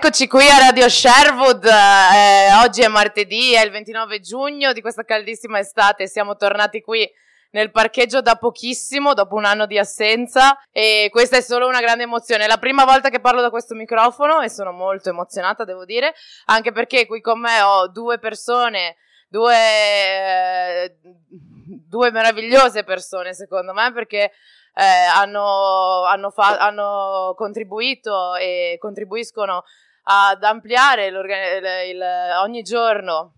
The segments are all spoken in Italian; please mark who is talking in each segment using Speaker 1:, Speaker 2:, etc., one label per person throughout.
Speaker 1: Eccoci qui a Radio Sherwood, oggi è martedì, è il 29 giugno di questa caldissima estate, siamo tornati qui nel parcheggio da pochissimo, dopo un anno di assenza, e questa è solo una grande emozione. È la prima volta che parlo da questo microfono e sono molto emozionata, devo dire, anche perché qui con me ho due persone, due meravigliose persone secondo me, perché hanno contribuito e contribuiscono ad ampliare ogni giorno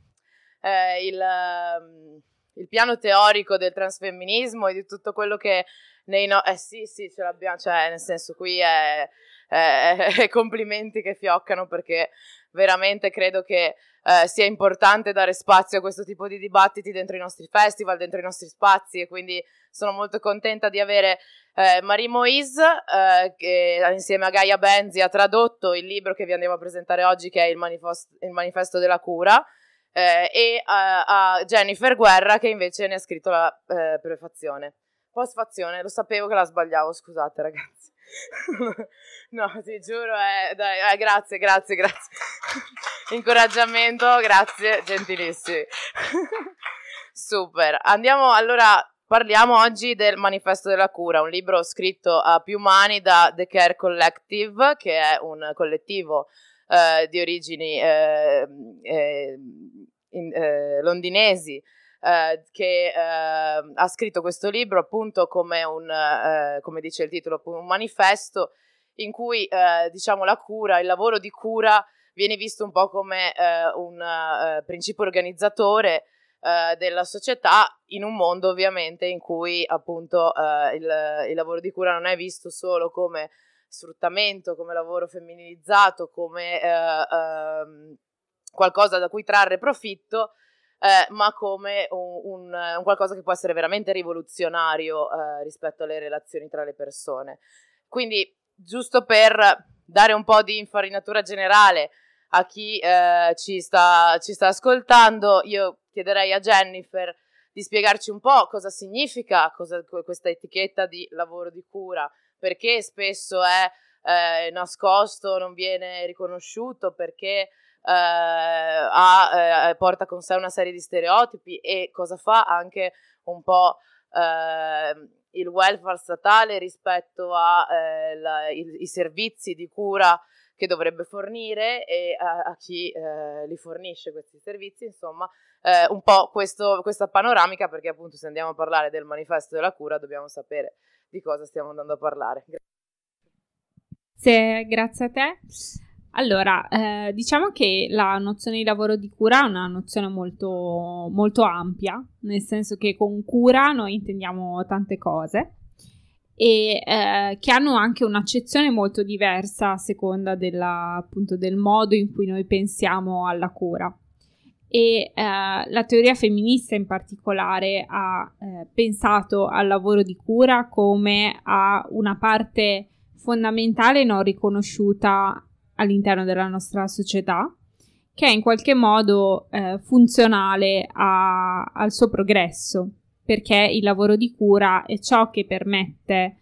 Speaker 1: il piano teorico del transfemminismo e di tutto quello che sì, ce l'abbiamo, cioè nel senso qui è complimenti che fioccano, perché veramente credo che sia importante dare spazio a questo tipo di dibattiti dentro i nostri festival, dentro i nostri spazi, e quindi sono molto contenta di avere Marie Moïse, che insieme a Gaia Benzi ha tradotto il libro che vi andiamo a presentare oggi, che è il manifesto della cura, e a Jennifer Guerra, che invece ne ha scritto la postfazione. Lo sapevo che la sbagliavo, scusate ragazzi. No, ti giuro, grazie. Incoraggiamento, grazie, gentilissimi. Super. Parliamo oggi del Manifesto della Cura, un libro scritto a più mani da The Care Collective, che è un collettivo di origini londinesi, che ha scritto questo libro appunto come come dice il titolo, un manifesto in cui diciamo la cura, il lavoro di cura viene visto un po' come un principio organizzatore della società, in un mondo ovviamente in cui appunto il lavoro di cura non è visto solo come sfruttamento, come lavoro femminilizzato, come qualcosa da cui trarre profitto, ma come un qualcosa che può essere veramente rivoluzionario rispetto alle relazioni tra le persone. Quindi, giusto per dare un po' di infarinatura generale a chi ci sta ascoltando, io chiederei a Jennifer di spiegarci un po' cosa significa questa etichetta di lavoro di cura, perché spesso è nascosto, non viene riconosciuto, perché porta con sé una serie di stereotipi, e cosa fa anche un po' il welfare statale rispetto ai servizi di cura che dovrebbe fornire e a chi li fornisce questi servizi, insomma, un po' questa panoramica, perché appunto se andiamo a parlare del manifesto della cura dobbiamo sapere di cosa stiamo andando a parlare.
Speaker 2: Grazie a te. Allora, diciamo che la nozione di lavoro di cura è una nozione molto, molto ampia, nel senso che con cura noi intendiamo tante cose e che hanno anche un'accezione molto diversa a seconda appunto del modo in cui noi pensiamo alla cura. E la teoria femminista in particolare ha pensato al lavoro di cura come a una parte fondamentale non riconosciuta all'interno della nostra società, che è in qualche modo funzionale al suo progresso, perché il lavoro di cura è ciò che permette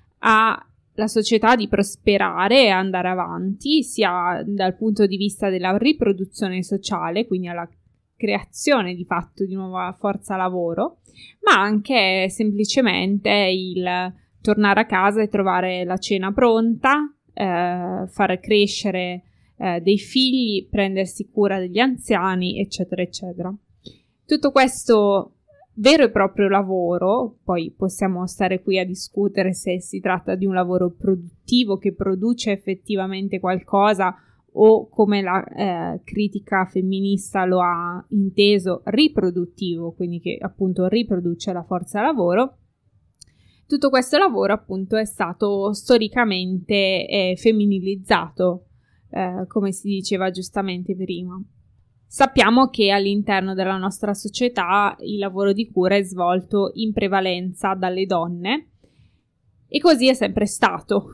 Speaker 2: alla società di prosperare e andare avanti, sia dal punto di vista della riproduzione sociale, quindi alla creazione di fatto di nuova forza lavoro, ma anche semplicemente il tornare a casa e trovare la cena pronta, far crescere dei figli, prendersi cura degli anziani, eccetera, eccetera. Tutto questo vero e proprio lavoro, poi possiamo stare qui a discutere se si tratta di un lavoro produttivo che produce effettivamente qualcosa o, come la critica femminista lo ha inteso, riproduttivo, quindi che appunto riproduce la forza lavoro. Tutto questo lavoro appunto è stato storicamente femminilizzato, come si diceva giustamente prima. Sappiamo che all'interno della nostra società il lavoro di cura è svolto in prevalenza dalle donne, e così è sempre stato,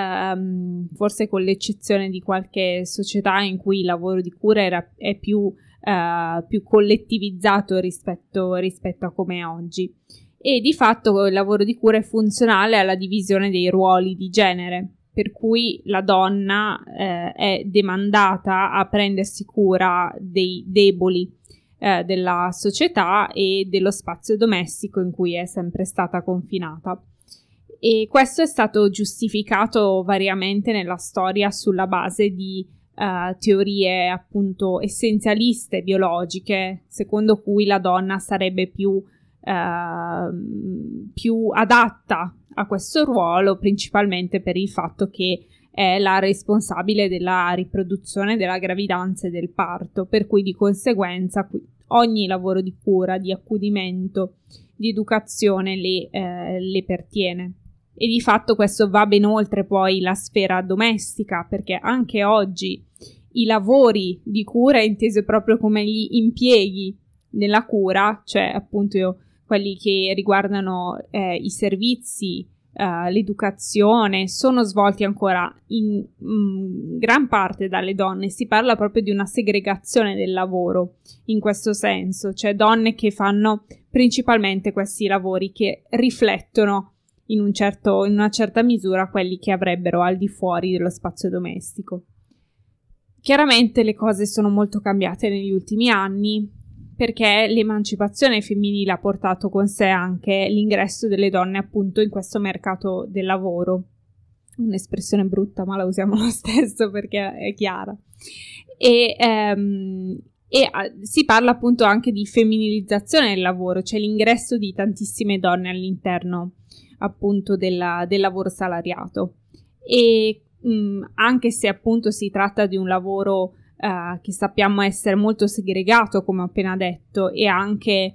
Speaker 2: forse con l'eccezione di qualche società in cui il lavoro di cura è più collettivizzato rispetto a come è oggi. E di fatto il lavoro di cura è funzionale alla divisione dei ruoli di genere, per cui la donna è demandata a prendersi cura dei deboli della società e dello spazio domestico in cui è sempre stata confinata. E questo è stato giustificato variamente nella storia sulla base di teorie appunto essenzialiste biologiche, secondo cui la donna sarebbe più adatta a questo ruolo, principalmente per il fatto che è la responsabile della riproduzione, della gravidanza e del parto, per cui di conseguenza ogni lavoro di cura, di accudimento, di educazione le pertiene. E di fatto questo va ben oltre poi la sfera domestica, perché anche oggi i lavori di cura, intesi proprio come gli impieghi nella cura, cioè appunto quelli che riguardano i servizi, l'educazione, sono svolti ancora in gran parte dalle donne. Si parla proprio di una segregazione del lavoro in questo senso, cioè donne che fanno principalmente questi lavori che riflettono in una certa misura quelli che avrebbero al di fuori dello spazio domestico. Chiaramente le cose sono molto cambiate negli ultimi anni, perché l'emancipazione femminile ha portato con sé anche l'ingresso delle donne appunto in questo mercato del lavoro. Un'espressione brutta, ma la usiamo lo stesso perché è chiara. E si parla appunto anche di femminilizzazione del lavoro, cioè l'ingresso di tantissime donne all'interno appunto del lavoro salariato. E anche se appunto si tratta di un lavoro che sappiamo essere molto segregato, come ho appena detto, e anche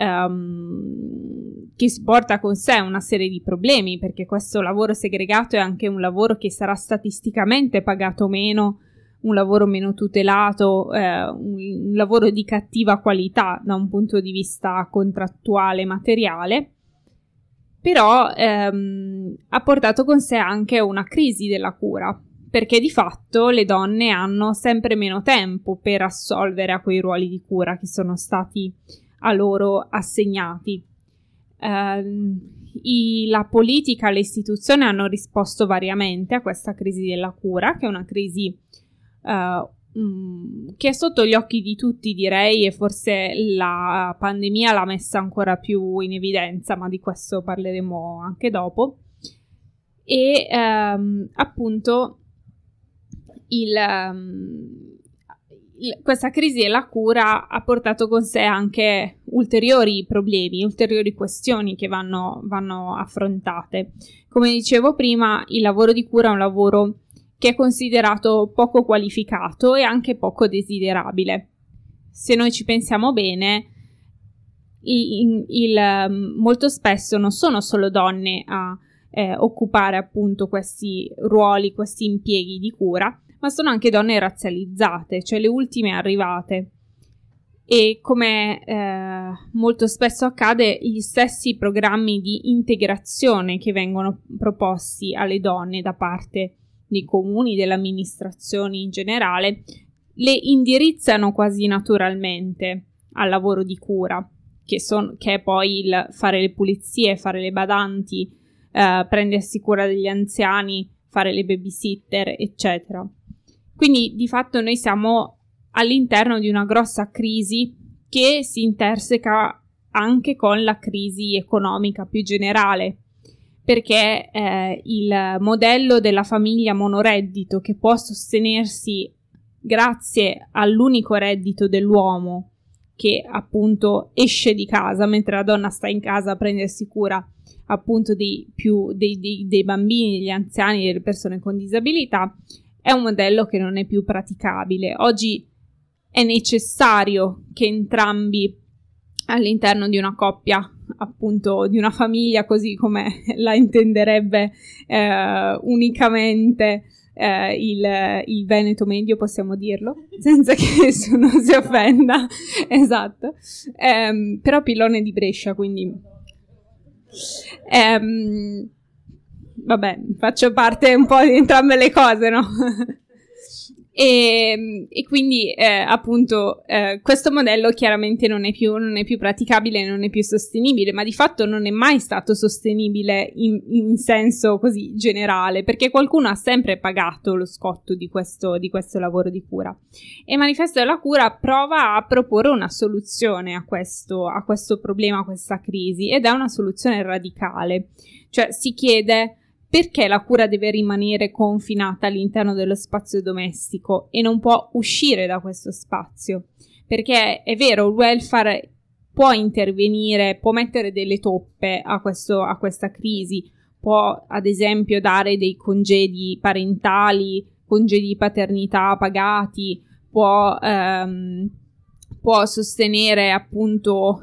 Speaker 2: che si porta con sé una serie di problemi, perché questo lavoro segregato è anche un lavoro che sarà statisticamente pagato meno, un lavoro meno tutelato, un lavoro di cattiva qualità da un punto di vista contrattuale e materiale, però ha portato con sé anche una crisi della cura, perché di fatto le donne hanno sempre meno tempo per assolvere a quei ruoli di cura che sono stati a loro assegnati. La politica e le istituzioni hanno risposto variamente a questa crisi della cura, che è una crisi che è sotto gli occhi di tutti, direi, e forse la pandemia l'ha messa ancora più in evidenza, ma di questo parleremo anche dopo. E appunto questa crisi della cura ha portato con sé anche ulteriori problemi, ulteriori questioni che vanno affrontate. Come dicevo prima, il lavoro di cura è un lavoro che è considerato poco qualificato e anche poco desiderabile. Se noi ci pensiamo bene, molto spesso non sono solo donne a occupare appunto questi ruoli, questi impieghi di cura, ma sono anche donne razzializzate, cioè le ultime arrivate. E come molto spesso accade, gli stessi programmi di integrazione che vengono proposti alle donne da parte dei comuni, delle amministrazioni in generale, le indirizzano quasi naturalmente al lavoro di cura, che è poi il fare le pulizie, fare le badanti, prendersi cura degli anziani, fare le babysitter, eccetera. Quindi di fatto noi siamo all'interno di una grossa crisi che si interseca anche con la crisi economica più generale, perché il modello della famiglia monoreddito, che può sostenersi grazie all'unico reddito dell'uomo, che appunto esce di casa mentre la donna sta in casa a prendersi cura appunto dei bambini, degli anziani, delle persone con disabilità, è un modello che non è più praticabile. Oggi è necessario che entrambi all'interno di una coppia, appunto di una famiglia così come la intenderebbe unicamente il Veneto medio, possiamo dirlo, senza che nessuno si offenda, esatto, però Pillone di Brescia, quindi vabbè, faccio parte un po' di entrambe le cose, no? E quindi appunto questo modello chiaramente non è più praticabile, non è più sostenibile, ma di fatto non è mai stato sostenibile in senso così generale, perché qualcuno ha sempre pagato lo scotto di questo lavoro di cura. E il Manifesto della Cura prova a proporre una soluzione a questo problema, a questa crisi, ed è una soluzione radicale. Cioè si chiede: perché la cura deve rimanere confinata all'interno dello spazio domestico e non può uscire da questo spazio? Perché è vero, il welfare può intervenire, può mettere delle toppe a questa crisi, può ad esempio dare dei congedi parentali, congedi di paternità pagati, può sostenere appunto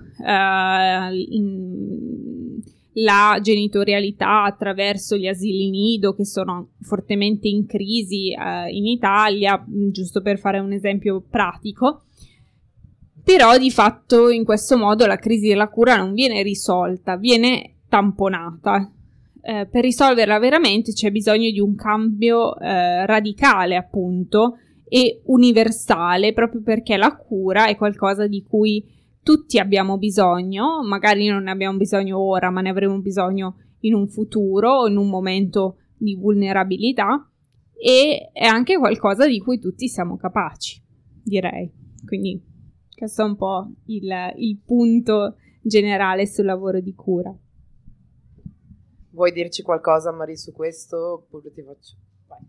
Speaker 2: la genitorialità attraverso gli asili nido, che sono fortemente in crisi in Italia, giusto per fare un esempio pratico. Però di fatto in questo modo la crisi della cura non viene risolta, viene tamponata. Per risolverla veramente c'è bisogno di un cambio radicale, appunto, e universale, proprio perché la cura è qualcosa di cui tutti abbiamo bisogno. Magari non ne abbiamo bisogno ora, ma ne avremo bisogno in un futuro o in un momento di vulnerabilità, e è anche qualcosa di cui tutti siamo capaci, direi. Quindi questo è un po' il punto generale sul lavoro di cura.
Speaker 1: Vuoi dirci qualcosa, Mari, su questo? Oppure ti faccio... Vai.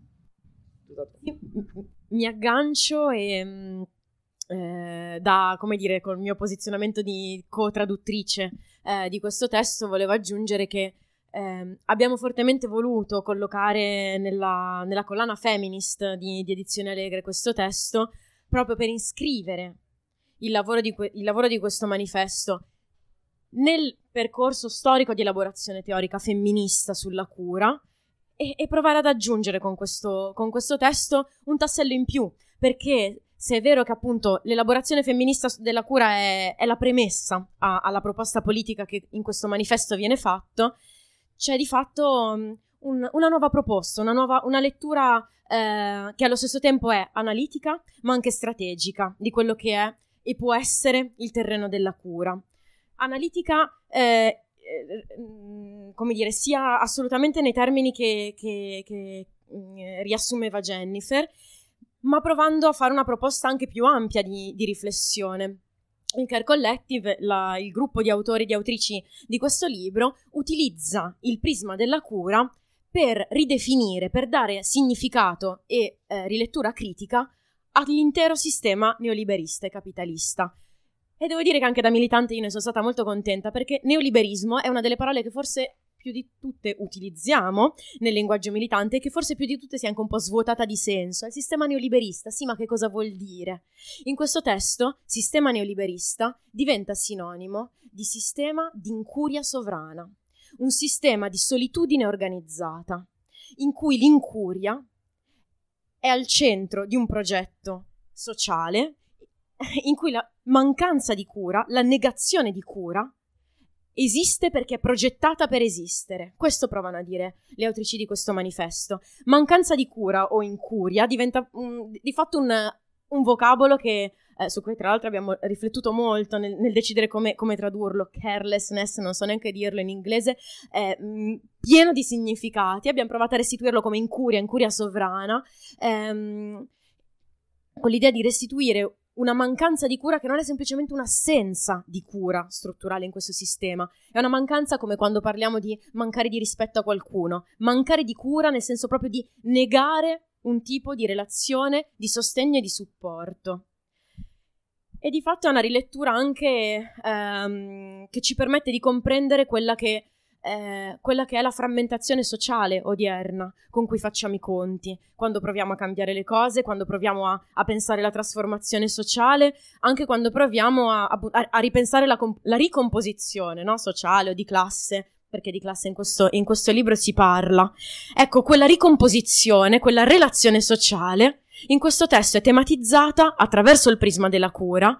Speaker 3: Mi aggancio e... come dire, col mio posizionamento di co-traduttrice di questo testo, volevo aggiungere che abbiamo fortemente voluto collocare nella collana Feminist di Edizioni Allegre questo testo, proprio per iscrivere il lavoro di questo manifesto nel percorso storico di elaborazione teorica femminista sulla cura, e provare ad aggiungere con questo testo un tassello in più, perché se è vero che appunto l'elaborazione femminista della cura è la premessa alla proposta politica che in questo manifesto viene fatto, c'è di fatto una nuova proposta, una lettura che allo stesso tempo è analitica ma anche strategica di quello che è e può essere il terreno della cura. Analitica, come dire, sia assolutamente nei termini che riassumeva Jennifer, ma provando a fare una proposta anche più ampia di riflessione. Il Care Collective, il gruppo di autori e di autrici di questo libro, utilizza il prisma della cura per ridefinire, per dare significato e rilettura critica all'intero sistema neoliberista e capitalista. E devo dire che anche da militante io ne sono stata molto contenta, perché neoliberismo è una delle parole che forse più di tutte utilizziamo nel linguaggio militante e che forse più di tutte si è anche un po' svuotata di senso. È il sistema neoliberista, sì, ma che cosa vuol dire? In questo testo, sistema neoliberista diventa sinonimo di sistema di incuria sovrana, un sistema di solitudine organizzata, in cui l'incuria è al centro di un progetto sociale, in cui la mancanza di cura, la negazione di cura, esiste perché è progettata per esistere. Questo provano a dire le autrici di questo manifesto. Mancanza di cura o incuria diventa di fatto un vocabolo che su cui tra l'altro abbiamo riflettuto molto nel decidere come tradurlo. Carelessness, non so neanche dirlo in inglese, è pieno di significati. Abbiamo provato a restituirlo come incuria sovrana, con l'idea di restituire una mancanza di cura che non è semplicemente un'assenza di cura strutturale in questo sistema. È una mancanza come quando parliamo di mancare di rispetto a qualcuno, mancare di cura nel senso proprio di negare un tipo di relazione, di sostegno e di supporto. E di fatto è una rilettura anche che ci permette di comprendere quella che è la frammentazione sociale odierna con cui facciamo i conti, quando proviamo a cambiare le cose, quando proviamo a pensare la trasformazione sociale, anche quando proviamo a ripensare la ricomposizione, no? Sociale o di classe, perché di classe in questo libro si parla. Ecco, quella ricomposizione, quella relazione sociale, in questo testo è tematizzata attraverso il prisma della cura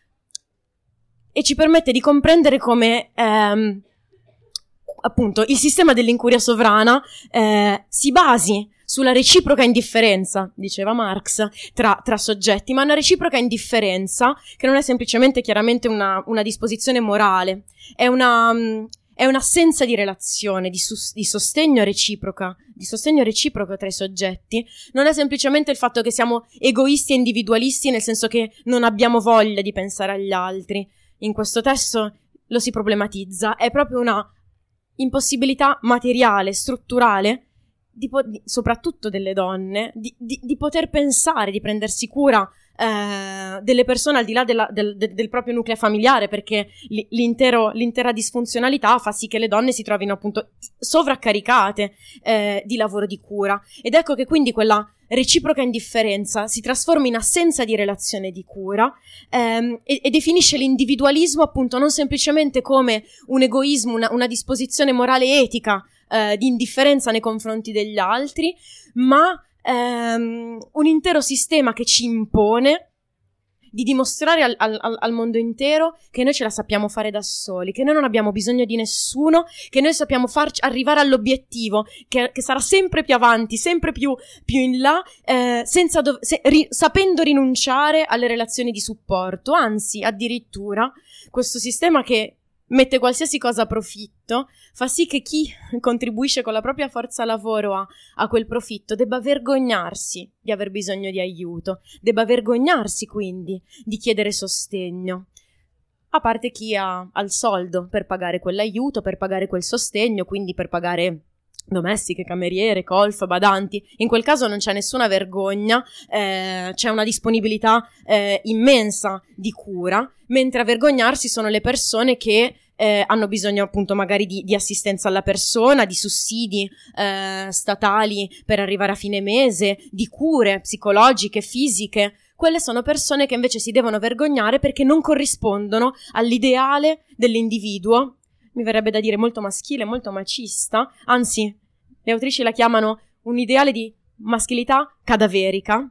Speaker 3: e ci permette di comprendere come appunto il sistema dell'incuria sovrana si basi sulla reciproca indifferenza, diceva Marx, tra soggetti, ma una reciproca indifferenza che non è semplicemente chiaramente una disposizione morale, è un'assenza di relazione, di sostegno reciproco tra i soggetti. Non è semplicemente il fatto che siamo egoisti e individualisti, nel senso che non abbiamo voglia di pensare agli altri. In questo testo lo si problematizza, è proprio una impossibilità materiale, strutturale, soprattutto delle donne, di poter pensare, di prendersi cura delle persone al di là del proprio nucleo familiare, perché l'intera disfunzionalità fa sì che le donne si trovino appunto sovraccaricate di lavoro di cura, ed ecco che quindi quella reciproca indifferenza si trasforma in assenza di relazione di cura e definisce l'individualismo appunto non semplicemente come un egoismo, una disposizione morale e etica di indifferenza nei confronti degli altri, ma un intero sistema che ci impone di dimostrare al mondo intero che noi ce la sappiamo fare da soli, che noi non abbiamo bisogno di nessuno, che noi sappiamo farci arrivare all'obiettivo, che sarà sempre più avanti, sempre più in là, sapendo rinunciare alle relazioni di supporto. Anzi, addirittura, questo sistema che mette qualsiasi cosa a profitto fa sì che chi contribuisce con la propria forza lavoro a quel profitto debba vergognarsi di aver bisogno di aiuto, debba vergognarsi quindi di chiedere sostegno, a parte chi ha il soldo per pagare quell'aiuto, per pagare quel sostegno, quindi per pagare domestiche, cameriere, colf, badanti. In quel caso non c'è nessuna vergogna, c'è una disponibilità immensa di cura, mentre a vergognarsi sono le persone che hanno bisogno appunto magari di assistenza alla persona, di sussidi statali per arrivare a fine mese, di cure psicologiche, fisiche. Quelle sono persone che invece si devono vergognare perché non corrispondono all'ideale dell'individuo, mi verrebbe da dire molto maschile, molto macista, anzi, le autrici la chiamano un ideale di maschilità cadaverica,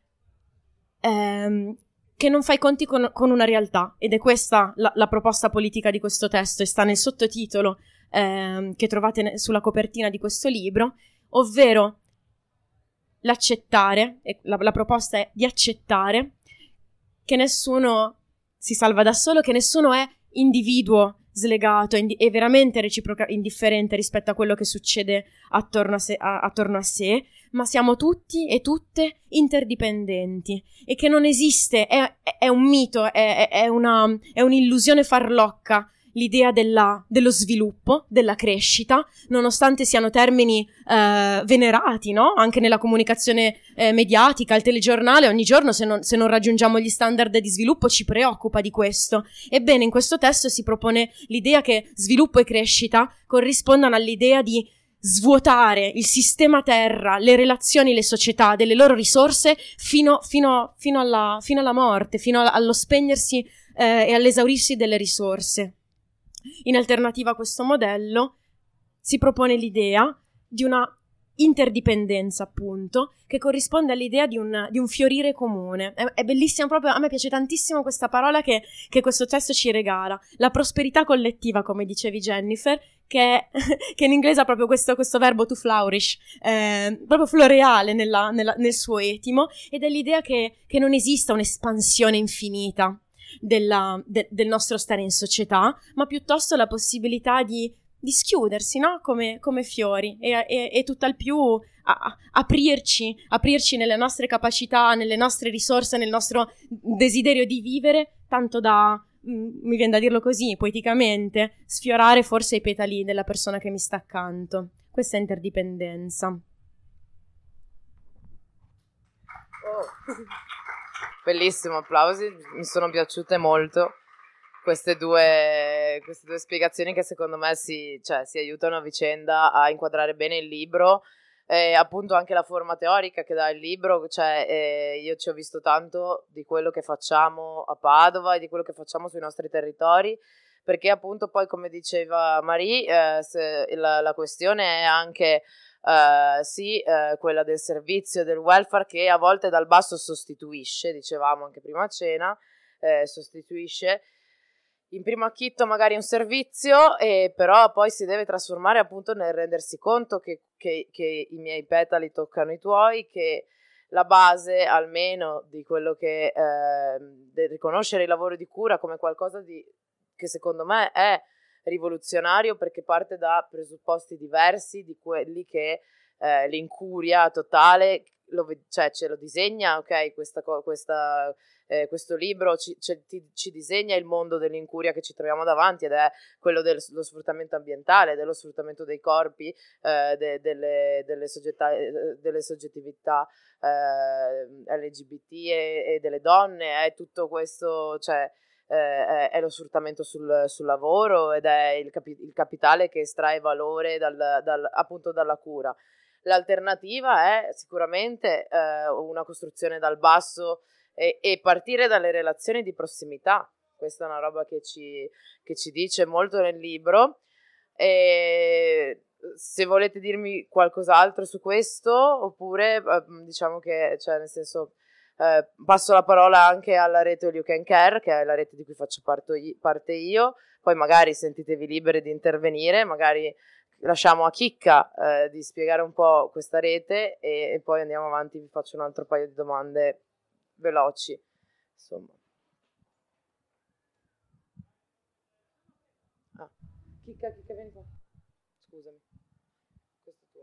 Speaker 3: che non fa i conti con una realtà, ed è questa la proposta politica di questo testo, e sta nel sottotitolo che trovate sulla copertina di questo libro, ovvero l'accettare, la proposta è di accettare che nessuno si salva da solo, che nessuno è individuo slegato e veramente reciproca indifferente rispetto a quello che succede attorno a sé, ma siamo tutti e tutte interdipendenti, e che non esiste, è un mito, è un'illusione farlocca l'idea dello sviluppo, della crescita, nonostante siano termini venerati, no? Anche nella comunicazione mediatica, al telegiornale, ogni giorno se non raggiungiamo gli standard di sviluppo ci preoccupa di questo. Ebbene, in questo testo si propone l'idea che sviluppo e crescita corrispondano all'idea di svuotare il sistema terra, le relazioni, le società delle loro risorse fino alla morte, fino allo spegnersi e all'esaurirsi delle risorse. In alternativa a questo modello si propone l'idea di una interdipendenza, appunto, che corrisponde all'idea di un fiorire comune. È bellissima, proprio a me piace tantissimo questa parola che questo testo ci regala, la prosperità collettiva, come dicevi Jennifer, che in inglese ha proprio questo verbo to flourish, proprio floreale nel suo etimo, ed è l'idea che non esista un'espansione infinita del nostro stare in società, ma piuttosto la possibilità di schiudersi, no? Come fiori e tutt'al più aprirci nelle nostre capacità, nelle nostre risorse, nel nostro desiderio di vivere, tanto da, mi viene da dirlo così, poeticamente, sfiorare forse i petali della persona che mi sta accanto. Questa è interdipendenza.
Speaker 1: Bellissimo, applausi, mi sono piaciute molto queste due spiegazioni che secondo me si aiutano a vicenda a inquadrare bene il libro, appunto anche la forma teorica che dà il libro, io ci ho visto tanto di quello che facciamo a Padova e di quello che facciamo sui nostri territori, perché appunto poi, come diceva Marie, la questione è anche quella del servizio e del welfare, che a volte dal basso sostituisce, dicevamo anche prima a cena, sostituisce, in primo acchitto magari un servizio, e però poi si deve trasformare appunto nel rendersi conto che i miei petali toccano i tuoi, che la base almeno di quello che riconoscere il lavoro di cura come qualcosa che secondo me è rivoluzionario, perché parte da presupposti diversi di quelli che l'incuria totale ce lo disegna, ok? Questo libro ci disegna il mondo dell'incuria che ci troviamo davanti, ed è quello dello sfruttamento ambientale, dello sfruttamento dei corpi, delle soggettività LGBT e delle donne. È tutto questo, cioè è lo sfruttamento sul lavoro, ed è il capitale che estrae valore appunto dalla cura. L'alternativa è sicuramente una costruzione dal basso e partire dalle relazioni di prossimità. Questa è una roba che ci dice molto nel libro. E se volete dirmi qualcos'altro su questo, oppure diciamo che, cioè, nel senso, passo la parola anche alla rete All You Can Care, che è la rete di cui faccio parte io. Poi magari sentitevi liberi di intervenire, magari lasciamo a Chicca di spiegare un po' questa rete, e poi andiamo avanti, vi faccio un altro paio di domande veloci, insomma. Chicca, vieni qua. Scusami. Questo è tuo.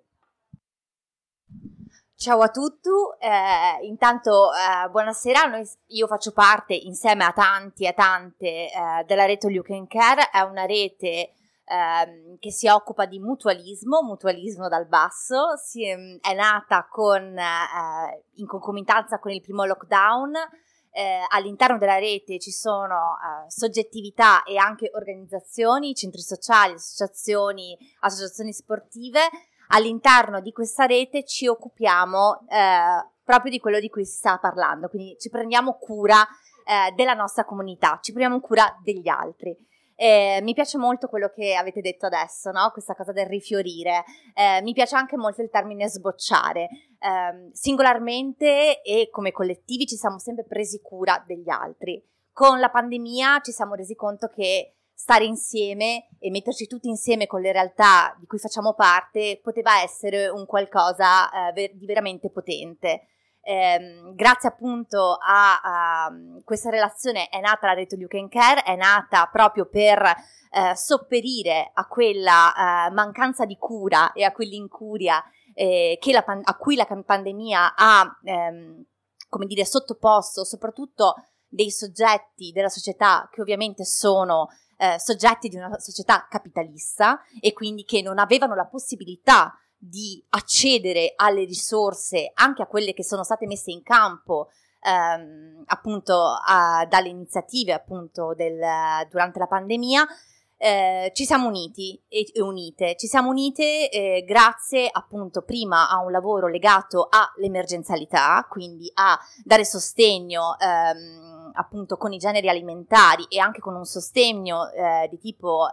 Speaker 4: Ciao a tutti, intanto buonasera. Io faccio parte insieme a tanti e tante della rete All You Can Care. È una rete che si occupa di mutualismo dal basso. È nata in concomitanza con il primo lockdown. All'interno della rete ci sono soggettività e anche organizzazioni, centri sociali, associazioni sportive. All'interno di questa rete ci occupiamo proprio di quello di cui si sta parlando, quindi ci prendiamo cura della nostra comunità, ci prendiamo cura degli altri. Mi piace molto quello che avete detto adesso, no? Questa cosa del rifiorire. Mi piace anche molto il termine sbocciare. Singolarmente e come collettivi ci siamo sempre presi cura degli altri. Con la pandemia ci siamo resi conto che stare insieme e metterci tutti insieme con le realtà di cui facciamo parte poteva essere un qualcosa di veramente potente. Grazie appunto a questa relazione è nata la rete All You Can Care, è nata proprio per sopperire a quella mancanza di cura e a quell'incuria a cui la pandemia ha sottoposto soprattutto dei soggetti della società che ovviamente sono soggetti di una società capitalista, e quindi che non avevano la possibilità di accedere alle risorse, anche a quelle che sono state messe in campo appunto dalle iniziative appunto durante la pandemia. Ci siamo uniti e unite. Ci siamo unite grazie appunto prima a un lavoro legato all'emergenzialità, quindi a dare sostegno appunto con i generi alimentari e anche con un sostegno di tipo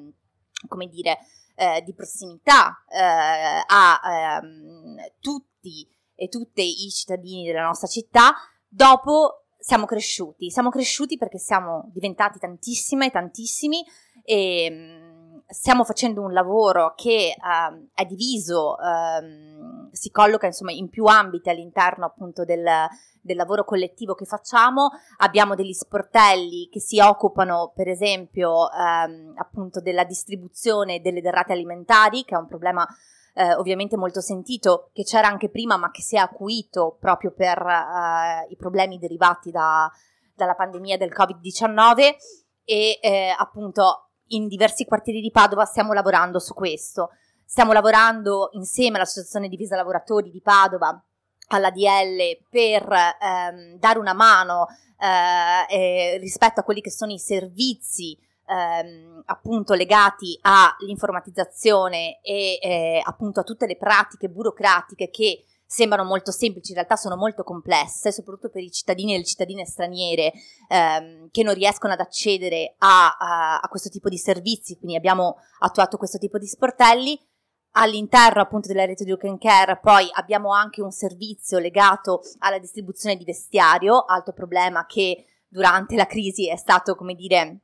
Speaker 4: di prossimità a tutti e tutte i cittadini della nostra città. Dopo siamo cresciuti perché siamo diventati tantissime e tantissimi, e stiamo facendo un lavoro che è diviso, si colloca insomma in più ambiti all'interno appunto del lavoro collettivo che facciamo. Abbiamo degli sportelli che si occupano per esempio appunto della distribuzione delle derrate alimentari, che è un problema ovviamente molto sentito, che c'era anche prima ma che si è acuito proprio per i problemi derivati dalla pandemia del Covid-19, e appunto in diversi quartieri di Padova stiamo lavorando su questo. Stiamo lavorando insieme all'Associazione Divisa Lavoratori di Padova, all'ADL, per dare una mano rispetto a quelli che sono i servizi appunto legati all'informatizzazione e appunto a tutte le pratiche burocratiche che sembrano molto semplici, in realtà sono molto complesse, soprattutto per i cittadini e le cittadine straniere che non riescono ad accedere a questo tipo di servizi. Quindi abbiamo attuato questo tipo di sportelli. All'interno appunto della rete di You Can Care poi abbiamo anche un servizio legato alla distribuzione di vestiario, altro problema che durante la crisi è stato, come dire,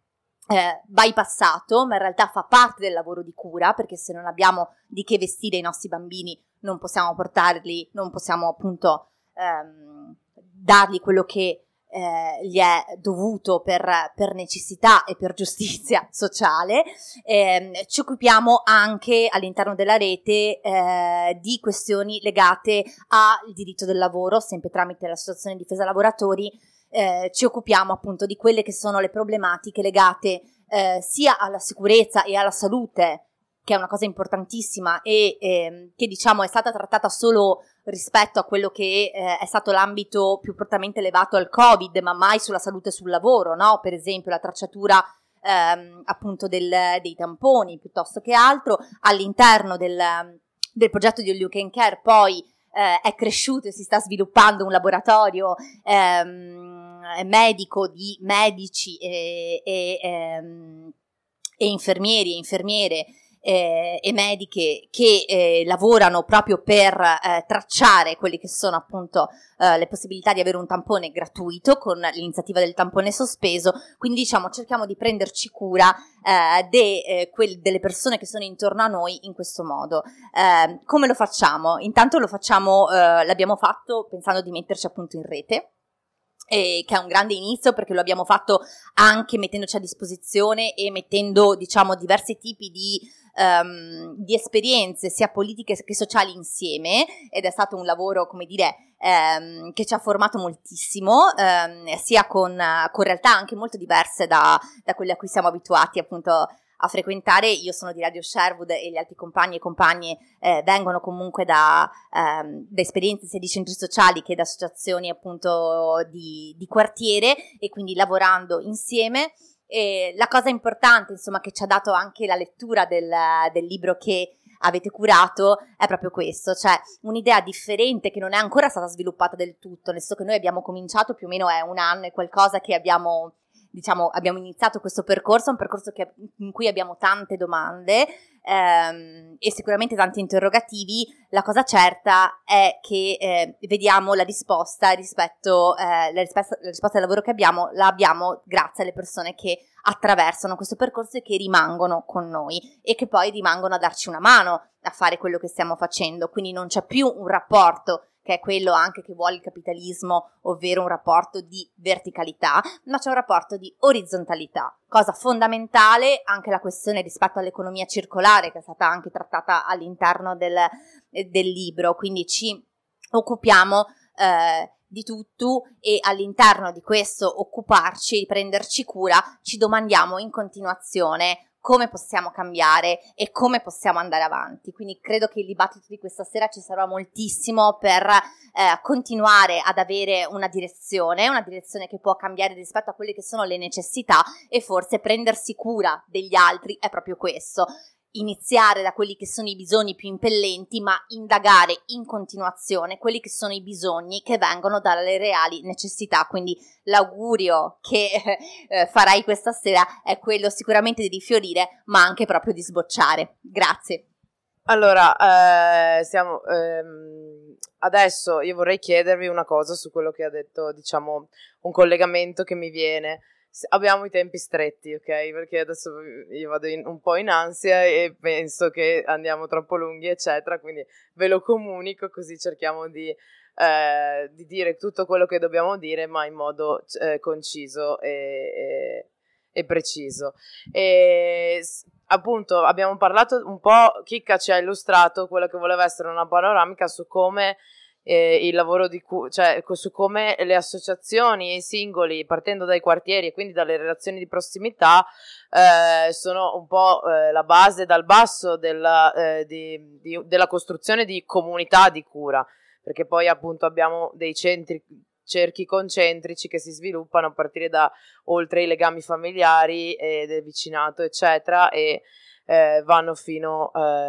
Speaker 4: bypassato, ma in realtà fa parte del lavoro di cura, perché se non abbiamo di che vestire i nostri bambini non possiamo portarli, non possiamo appunto dargli quello che gli è dovuto per necessità e per giustizia sociale. Ci occupiamo anche all'interno della rete di questioni legate al diritto del lavoro, sempre tramite l'Associazione Difesa Lavoratori. Ci occupiamo appunto di quelle che sono le problematiche legate sia alla sicurezza e alla salute, che è una cosa importantissima e che diciamo è stata trattata solo rispetto a quello che è stato l'ambito più fortemente legato al Covid, ma mai sulla salute sul lavoro, no? Per esempio la tracciatura appunto dei tamponi piuttosto che altro. All'interno del progetto di All You Can Care poi è cresciuto e si sta sviluppando un laboratorio medico di medici e infermieri e infermiere e mediche che lavorano proprio per tracciare quelle che sono appunto le possibilità di avere un tampone gratuito con l'iniziativa del tampone sospeso. Quindi diciamo cerchiamo di prenderci cura delle persone che sono intorno a noi in questo modo. Come lo facciamo? Intanto lo facciamo, l'abbiamo fatto pensando di metterci appunto in rete, che è un grande inizio, perché lo abbiamo fatto anche mettendoci a disposizione e mettendo diciamo diversi tipi di esperienze sia politiche che sociali insieme, ed è stato un lavoro, come dire, che ci ha formato moltissimo, sia con realtà anche molto diverse da quelle a cui siamo abituati appunto a frequentare. Io sono di Radio Sherwood e gli altri compagni e compagne vengono comunque da esperienze sia di centri sociali che da associazioni appunto di quartiere, e quindi lavorando insieme. E la cosa importante insomma che ci ha dato anche la lettura del libro che avete curato è proprio questo, cioè un'idea differente che non è ancora stata sviluppata del tutto, nel senso che noi abbiamo cominciato più o meno è un anno e qualcosa che abbiamo iniziato questo percorso, un percorso in cui abbiamo tante domande e sicuramente tanti interrogativi. La cosa certa è che vediamo la risposta rispetto la risposta al lavoro che abbiamo, la abbiamo grazie alle persone che attraversano questo percorso e che rimangono con noi e che poi rimangono a darci una mano a fare quello che stiamo facendo. Quindi non c'è più un rapporto che è quello anche che vuole il capitalismo, ovvero un rapporto di verticalità, ma c'è un rapporto di orizzontalità, cosa fondamentale. Anche la questione rispetto all'economia circolare, che è stata anche trattata all'interno del libro, quindi ci occupiamo di tutto, e all'interno di questo occuparci, di prenderci cura, ci domandiamo in continuazione come possiamo cambiare e come possiamo andare avanti. Quindi credo che il dibattito di questa sera ci serva moltissimo per continuare ad avere una direzione che può cambiare rispetto a quelle che sono le necessità, e forse prendersi cura degli altri è proprio questo. Iniziare da quelli che sono i bisogni più impellenti, ma indagare in continuazione quelli che sono i bisogni che vengono dalle reali necessità. Quindi l'augurio che farai questa sera è quello sicuramente di rifiorire, ma anche proprio di sbocciare. Grazie.
Speaker 1: Allora, adesso io vorrei chiedervi una cosa su quello che ha detto, diciamo, un collegamento che mi viene. Abbiamo i tempi stretti, ok? Perché adesso io vado un po' in ansia e penso che andiamo troppo lunghi, eccetera, quindi ve lo comunico, così cerchiamo di dire tutto quello che dobbiamo dire, ma in modo conciso e preciso. E appunto abbiamo parlato un po', Chicca ci ha illustrato quella che voleva essere una panoramica su come il lavoro cioè su come le associazioni e i singoli, partendo dai quartieri e quindi dalle relazioni di prossimità, sono un po' la base dal basso della costruzione di comunità di cura, perché poi appunto abbiamo dei cerchi concentrici che si sviluppano a partire da oltre i legami familiari e del vicinato eccetera, e vanno fino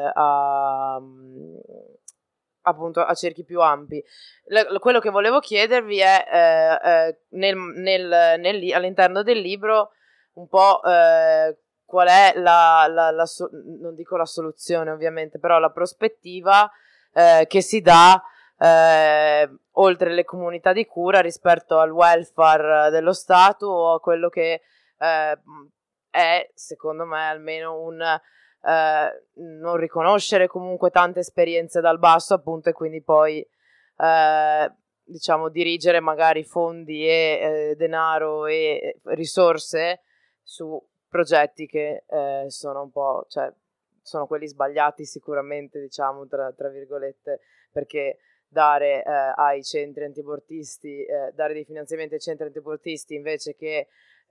Speaker 1: appunto a cerchi più ampi. Quello che volevo chiedervi è all'interno del libro un po' qual è non dico la soluzione ovviamente, però la prospettiva che si dà oltre le comunità di cura rispetto al welfare dello Stato o a quello che è, secondo me, almeno un non riconoscere comunque tante esperienze dal basso, appunto, e quindi poi diciamo dirigere magari fondi e denaro e risorse su progetti che sono un po', cioè sono quelli sbagliati sicuramente, diciamo, tra virgolette, perché dare ai centri antiabortisti, dare dei finanziamenti ai centri antiabortisti invece che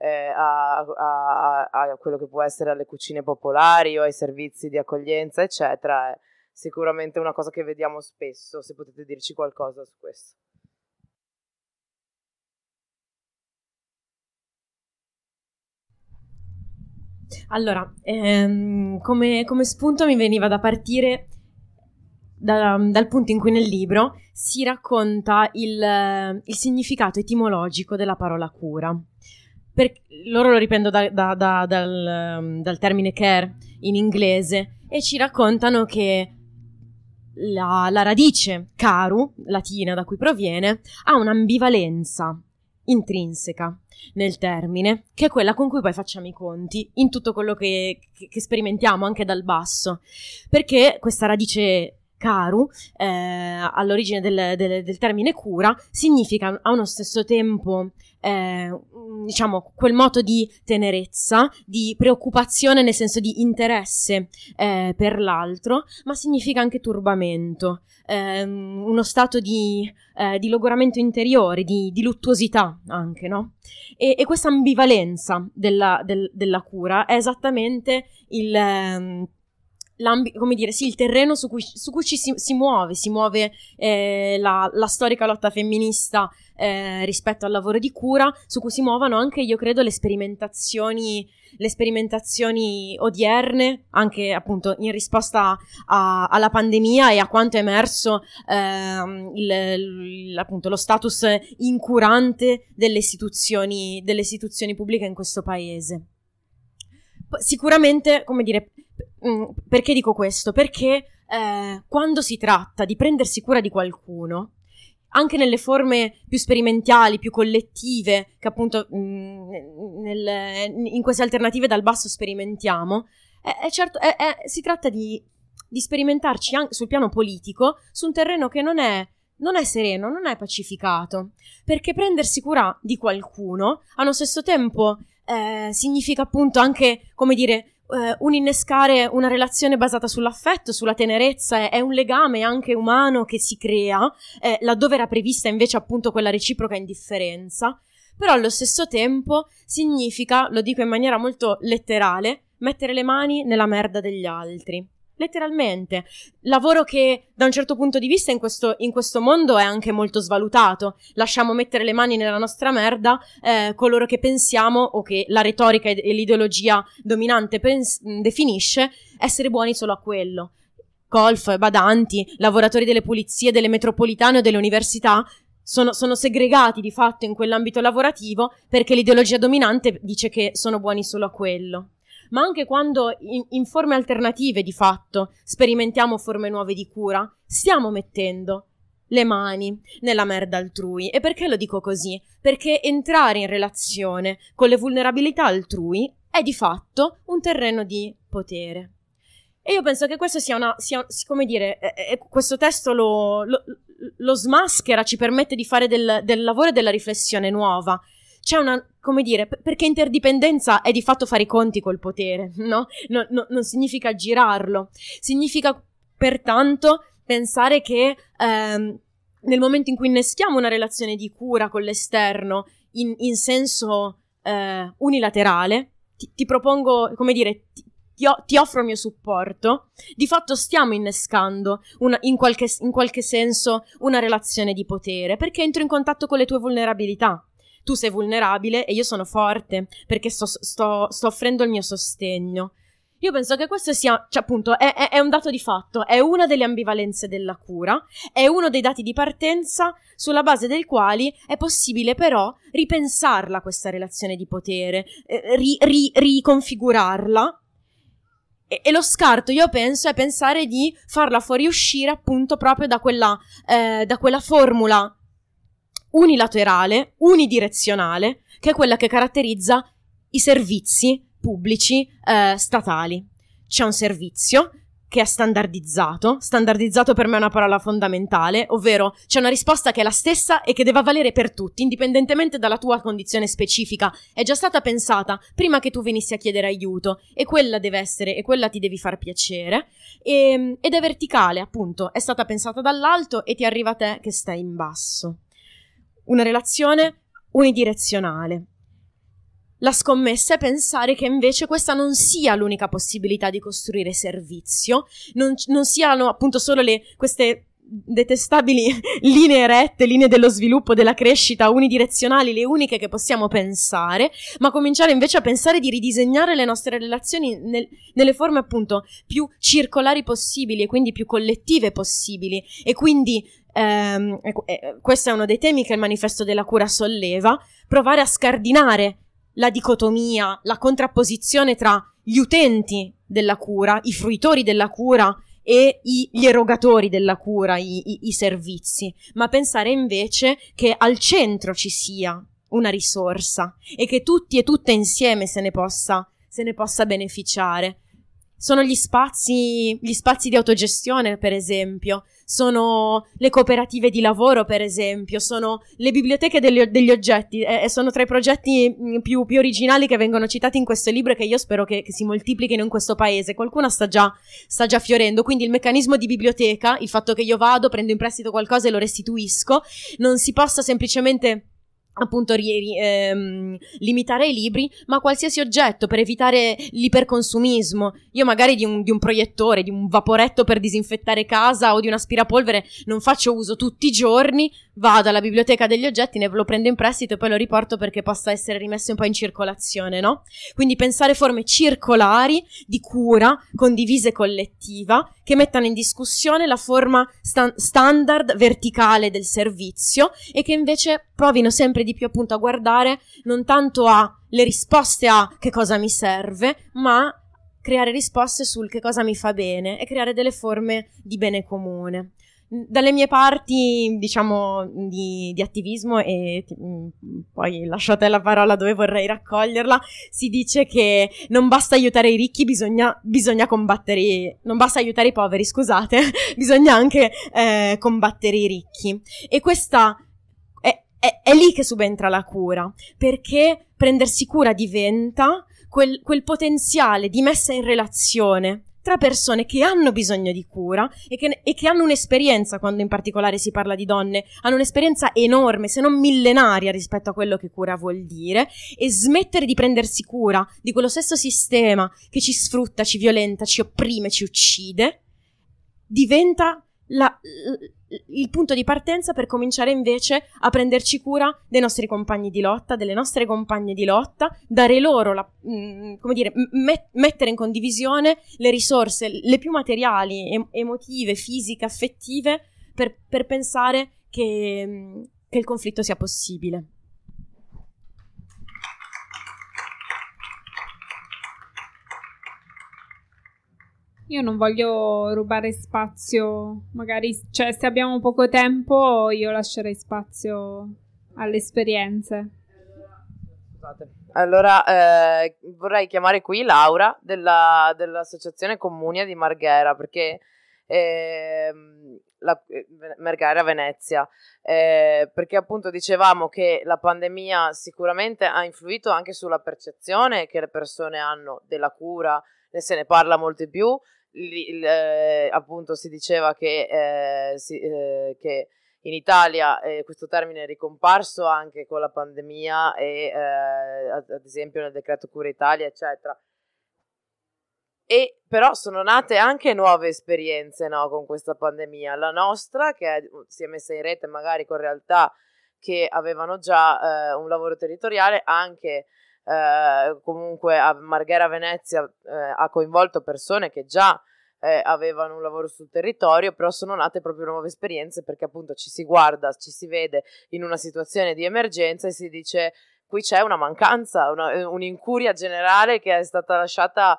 Speaker 1: a quello che può essere alle cucine popolari o ai servizi di accoglienza, eccetera, è sicuramente una cosa che vediamo spesso. Se potete dirci qualcosa su questo.
Speaker 3: Allora, come spunto mi veniva da partire dal punto in cui nel libro si racconta il significato etimologico della parola cura. Loro lo riprendo dal termine care in inglese, e ci raccontano che la radice caru, latina, da cui proviene, ha un'ambivalenza intrinseca nel termine, che è quella con cui poi facciamo i conti in tutto quello che sperimentiamo anche dal basso, perché questa radice caru, all'origine del termine cura, significa a uno stesso tempo diciamo quel moto di tenerezza, di preoccupazione nel senso di interesse per l'altro, ma significa anche turbamento, uno stato di logoramento interiore, di luttuosità anche, no? E questa ambivalenza della cura è esattamente come dire, sì, il terreno su cui si muove la storica lotta femminista rispetto al lavoro di cura, su cui si muovono anche, io credo, le sperimentazioni odierne, anche appunto in risposta alla pandemia e a quanto è emerso appunto lo status incurante delle istituzioni pubbliche in questo paese. Sicuramente, come dire, perché dico questo? Perché quando si tratta di prendersi cura di qualcuno, anche nelle forme più sperimentali, più collettive, che appunto in queste alternative dal basso sperimentiamo, certo, si tratta di sperimentarci anche sul piano politico, su un terreno che non è sereno, non è pacificato, perché prendersi cura di qualcuno, allo stesso tempo, significa appunto anche, come dire, un innescare una relazione basata sull'affetto, sulla tenerezza, è un legame anche umano che si crea, laddove era prevista invece appunto quella reciproca indifferenza, però allo stesso tempo significa, lo dico in maniera molto letterale, mettere le mani nella merda degli altri. Letteralmente, lavoro che da un certo punto di vista in questo mondo è anche molto svalutato. Lasciamo mettere le mani nella nostra merda coloro che pensiamo, o che la retorica e l'ideologia dominante definisce essere buoni solo a quello. Golf, badanti, lavoratori delle pulizie, delle metropolitane o delle università sono segregati di fatto in quell'ambito lavorativo perché l'ideologia dominante dice che sono buoni solo a quello. Ma anche quando in forme alternative di fatto sperimentiamo forme nuove di cura, stiamo mettendo le mani nella merda altrui. E perché lo dico così? Perché entrare in relazione con le vulnerabilità altrui è di fatto un terreno di potere. E io penso che questo sia come dire, questo testo lo smaschera, ci permette di fare del lavoro e della riflessione nuova. C'è una, come dire, perché interdipendenza è di fatto fare i conti col potere, no? Non significa girarlo. Significa, pertanto, pensare che nel momento in cui inneschiamo una relazione di cura con l'esterno in senso unilaterale, ti propongo, come dire, ti offro il mio supporto, di fatto stiamo innescando in qualche senso una relazione di potere, perché entro in contatto con le tue vulnerabilità. Tu sei vulnerabile e io sono forte perché sto offrendo il mio sostegno. Io penso che questo sia, cioè appunto, è un dato di fatto, è una delle ambivalenze della cura, è uno dei dati di partenza sulla base dei quali è possibile però ripensarla questa relazione di potere, riconfigurarla. E lo scarto, io penso, è pensare di farla fuoriuscire appunto proprio da quella formula unilaterale, unidirezionale, che è quella che caratterizza i servizi pubblici statali. C'è un servizio che è standardizzato per me è una parola fondamentale, ovvero c'è una risposta che è la stessa e che deve valere per tutti, indipendentemente dalla tua condizione specifica. È già stata pensata prima che tu venissi a chiedere aiuto e quella deve essere, e quella ti devi far piacere, ed è verticale, appunto, è stata pensata dall'alto e ti arriva a te che stai in basso. Una relazione unidirezionale. La scommessa è pensare che invece questa non sia l'unica possibilità di costruire servizio, non siano appunto solo queste detestabili linee rette, linee dello sviluppo, della crescita unidirezionali, le uniche che possiamo pensare, ma cominciare invece a pensare di ridisegnare le nostre relazioni nelle forme appunto più circolari possibili e quindi più collettive possibili. E quindi questo è uno dei temi che il manifesto della cura solleva, provare a scardinare la dicotomia, la contrapposizione tra gli utenti della cura, i fruitori della cura e gli erogatori della cura, i servizi, ma pensare invece che al centro ci sia una risorsa e che tutti e tutte insieme se ne possa beneficiare. Sono gli spazi di autogestione, per esempio, sono le cooperative di lavoro, per esempio, sono le biblioteche degli oggetti, e sono tra i progetti più originali che vengono citati in questo libro e che io spero che si moltiplichino in questo paese. Qualcuna sta già fiorendo, quindi il meccanismo di biblioteca, il fatto che io vado, prendo in prestito qualcosa e lo restituisco, non si possa semplicemente appunto limitare i libri, ma qualsiasi oggetto per evitare l'iperconsumismo. Io magari di un proiettore, di un vaporetto per disinfettare casa o di un aspirapolvere non faccio uso tutti i giorni, vado alla biblioteca degli oggetti, ne lo prendo in prestito e poi lo riporto perché possa essere rimesso un po' in circolazione, no? Quindi pensare forme circolari di cura condivisa e collettiva che mettano in discussione la forma standard verticale del servizio e che invece provino sempre di più appunto a guardare non tanto alle risposte a che cosa mi serve, ma creare risposte sul che cosa mi fa bene e creare delle forme di bene comune. Dalle mie parti, diciamo, di attivismo, e poi lascio a te la parola dove vorrei raccoglierla, si dice che non basta aiutare i ricchi, bisogna combattere, non basta aiutare i poveri, scusate, bisogna anche combattere i ricchi. E questa è lì che subentra la cura, perché prendersi cura diventa quel potenziale di messa in relazione tra persone che hanno bisogno di cura e che hanno un'esperienza, quando in particolare si parla di donne, hanno un'esperienza enorme, se non millenaria rispetto a quello che cura vuol dire, e smettere di prendersi cura di quello stesso sistema che ci sfrutta, ci violenta, ci opprime, ci uccide, diventa il punto di partenza per cominciare invece a prenderci cura dei nostri compagni di lotta, delle nostre compagne di lotta, dare loro, mettere in condivisione le risorse, le più materiali, emotive, fisiche, affettive, per pensare che il conflitto sia possibile.
Speaker 2: Io non voglio rubare spazio, magari, cioè se abbiamo poco tempo io lascerei spazio alle esperienze.
Speaker 1: Scusate. Allora vorrei chiamare qui Laura dell'associazione Comunia di Marghera, perché Marghera Venezia, perché appunto dicevamo che la pandemia sicuramente ha influito anche sulla percezione che le persone hanno della cura, se ne parla molto di più. Appunto si diceva che in Italia questo termine è ricomparso anche con la pandemia e ad esempio nel decreto Cura Italia, eccetera. E però sono nate anche nuove esperienze, no, con questa pandemia. La nostra, che si è messa in rete magari con realtà che avevano già un lavoro territoriale, anche comunque a Marghera Venezia ha coinvolto persone che già avevano un lavoro sul territorio, però sono nate proprio nuove esperienze, perché appunto ci si guarda, ci si vede in una situazione di emergenza e si dice qui c'è una mancanza, un'incuria generale che è stata lasciata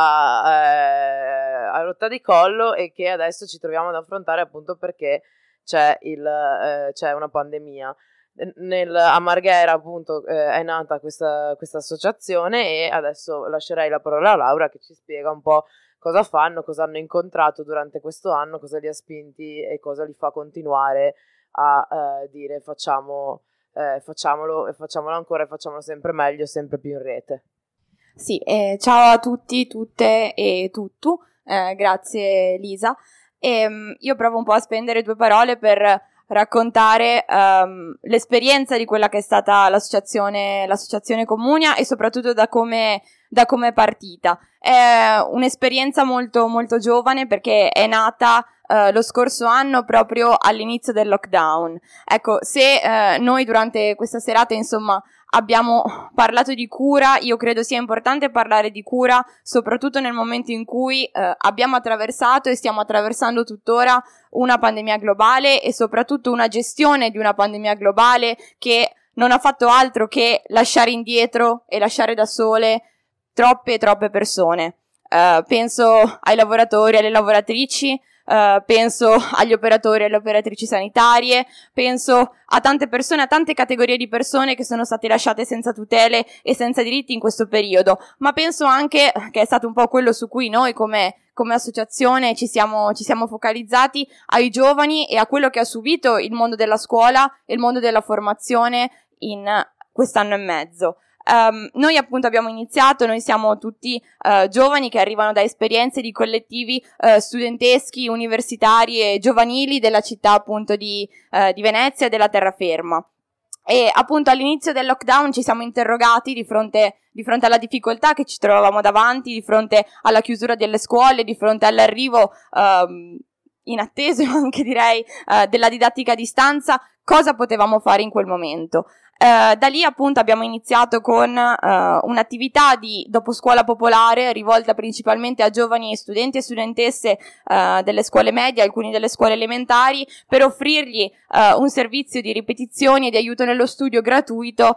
Speaker 1: a rotta di collo e che adesso ci troviamo ad affrontare appunto perché c'è una pandemia. a Marghera appunto è nata questa associazione, e adesso lascerei la parola a Laura che ci spiega un po' cosa fanno, cosa hanno incontrato durante questo anno, cosa li ha spinti e cosa li fa continuare a dire facciamolo e facciamolo ancora e facciamolo sempre meglio, sempre più in rete.
Speaker 5: Sì, ciao a tutti, tutte e tutto, grazie Lisa. Io provo un po' a spendere 2 parole per raccontare l'esperienza di quella che è stata l'associazione Comunia, e soprattutto da come è partita. È un'esperienza molto, molto giovane, perché è nata lo scorso anno proprio all'inizio del lockdown. Ecco, se noi durante questa serata, insomma, abbiamo parlato di cura, io credo sia importante parlare di cura soprattutto nel momento in cui abbiamo attraversato e stiamo attraversando tuttora una pandemia globale, e soprattutto una gestione di una pandemia globale che non ha fatto altro che lasciare indietro e lasciare da sole troppe persone. Penso ai lavoratori, alle lavoratrici, penso agli operatori e alle operatrici sanitarie, penso a tante persone, a tante categorie di persone che sono state lasciate senza tutele e senza diritti in questo periodo, ma penso anche, che è stato un po' quello su cui noi come associazione ci siamo focalizzati, ai giovani e a quello che ha subito il mondo della scuola e il mondo della formazione in quest'anno e mezzo. Noi appunto abbiamo iniziato, noi siamo tutti giovani che arrivano da esperienze di collettivi studenteschi, universitari e giovanili della città appunto di Venezia e della terraferma. E appunto all'inizio del lockdown ci siamo interrogati di fronte alla difficoltà che ci trovavamo davanti, di fronte alla chiusura delle scuole, di fronte all'arrivo inatteso anche direi della didattica a distanza, cosa potevamo fare in quel momento. Da lì appunto abbiamo iniziato con un'attività di doposcuola popolare rivolta principalmente a giovani studenti e studentesse delle scuole medie, alcuni delle scuole elementari, per offrirgli un servizio di ripetizioni e di aiuto nello studio gratuito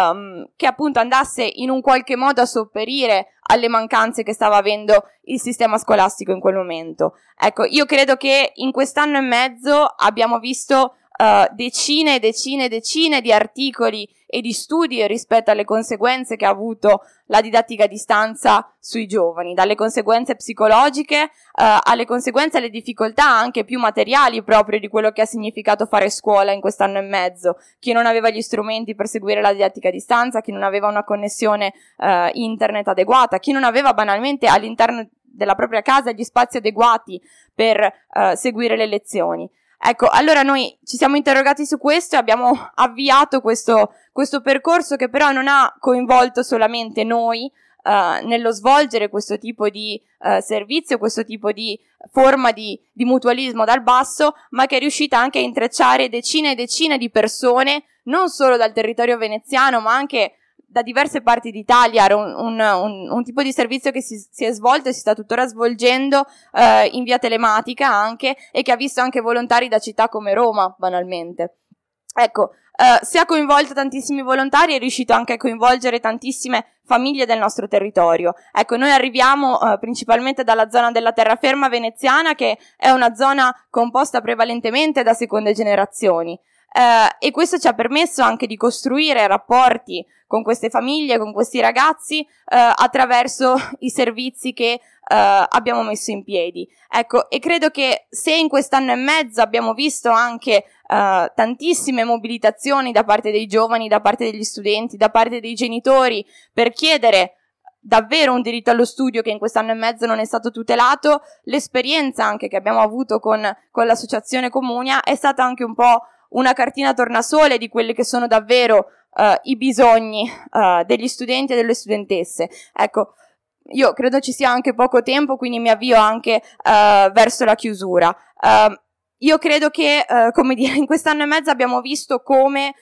Speaker 5: che appunto andasse in un qualche modo a sopperire alle mancanze che stava avendo il sistema scolastico in quel momento. Ecco, io credo che in quest'anno e mezzo abbiamo visto decine di articoli e di studi rispetto alle conseguenze che ha avuto la didattica a distanza sui giovani, dalle conseguenze psicologiche alle conseguenze, alle difficoltà anche più materiali proprio di quello che ha significato fare scuola in quest'anno e mezzo. Chi non aveva gli strumenti per seguire la didattica a distanza, chi non aveva una connessione internet adeguata, chi non aveva banalmente all'interno della propria casa gli spazi adeguati per seguire le lezioni. Ecco, allora noi ci siamo interrogati su questo e abbiamo avviato questo percorso, che però non ha coinvolto solamente noi nello svolgere questo tipo di servizio, questo tipo di forma di mutualismo dal basso, ma che è riuscita anche a intrecciare decine e decine di persone, non solo dal territorio veneziano, ma anche da diverse parti d'Italia. Era un tipo di servizio che si è svolto e si sta tuttora svolgendo in via telematica anche, e che ha visto anche volontari da città come Roma, banalmente. Ecco, se ha coinvolto tantissimi volontari, è riuscito anche a coinvolgere tantissime famiglie del nostro territorio. Ecco, noi arriviamo principalmente dalla zona della terraferma veneziana, che è una zona composta prevalentemente da seconde generazioni. E questo ci ha permesso anche di costruire rapporti con queste famiglie, con questi ragazzi, attraverso i servizi che abbiamo messo in piedi. Ecco, e credo che se in quest'anno e mezzo abbiamo visto anche tantissime mobilitazioni da parte dei giovani, da parte degli studenti, da parte dei genitori, per chiedere davvero un diritto allo studio che in quest'anno e mezzo non è stato tutelato, l'esperienza anche che abbiamo avuto con l'associazione Comunia è stata anche un po' una cartina tornasole di quelli che sono davvero i bisogni degli studenti e delle studentesse. Ecco, io credo ci sia anche poco tempo, quindi mi avvio anche verso la chiusura. Io credo che, come dire, in quest'anno e mezzo abbiamo visto come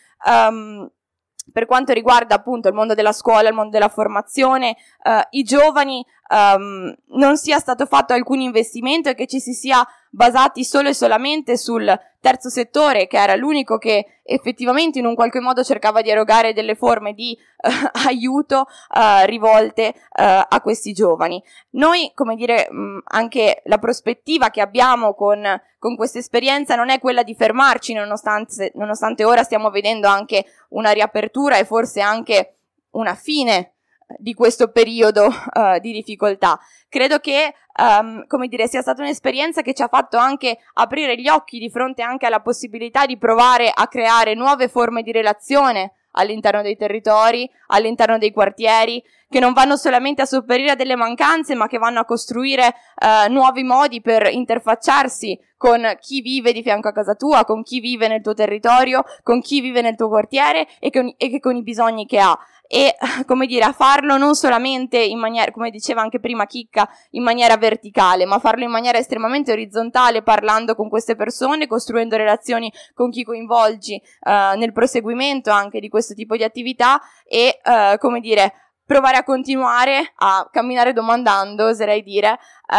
Speaker 5: per quanto riguarda appunto il mondo della scuola, il mondo della formazione, i giovani non sia stato fatto alcun investimento e che ci si sia basati solo e solamente sul terzo settore, che era l'unico che effettivamente in un qualche modo cercava di erogare delle forme di aiuto rivolte a questi giovani. Noi, come dire, anche la prospettiva che abbiamo con questa esperienza non è quella di fermarci, nonostante ora stiamo vedendo anche una riapertura e forse anche una fine di questo periodo di difficoltà. Credo che come dire, sia stata un'esperienza che ci ha fatto anche aprire gli occhi di fronte anche alla possibilità di provare a creare nuove forme di relazione all'interno dei territori, all'interno dei quartieri, che non vanno solamente a sopperire a delle mancanze, ma che vanno a costruire nuovi modi per interfacciarsi con chi vive di fianco a casa tua, con chi vive nel tuo territorio, con chi vive nel tuo quartiere e con i bisogni che ha. E, come dire, a farlo non solamente in maniera, come diceva anche prima Chicca, in maniera verticale, ma farlo in maniera estremamente orizzontale, parlando con queste persone, costruendo relazioni con chi coinvolgi nel proseguimento anche di questo tipo di attività e, come dire, provare a continuare a camminare domandando, oserei dire,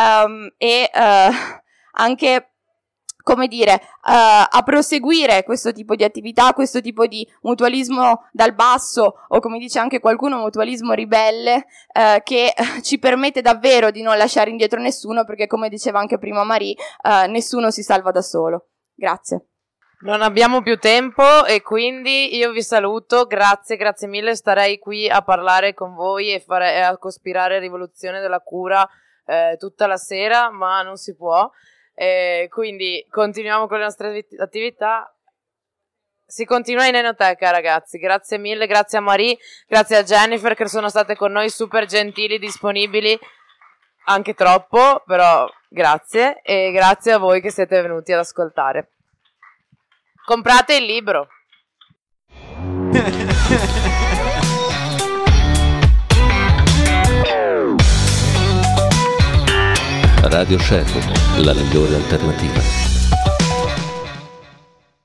Speaker 5: e anche, come dire, a proseguire questo tipo di attività, questo tipo di mutualismo dal basso, o come dice anche qualcuno, mutualismo ribelle, che ci permette davvero di non lasciare indietro nessuno, perché come diceva anche prima Marie, nessuno si salva da solo. Grazie.
Speaker 1: Non abbiamo più tempo e quindi io vi saluto, grazie mille, starei qui a parlare con voi e a cospirare rivoluzione della cura tutta la sera, ma non si può. Quindi continuiamo con le nostre attività. Si continua in enoteca, ragazzi. Grazie mille, grazie a Marie, grazie a Jennifer che sono state con noi, super gentili, disponibili, anche troppo, però grazie, e grazie a voi che siete venuti ad ascoltare. Comprate il libro.
Speaker 6: Radio Sherwood, la migliore alternativa.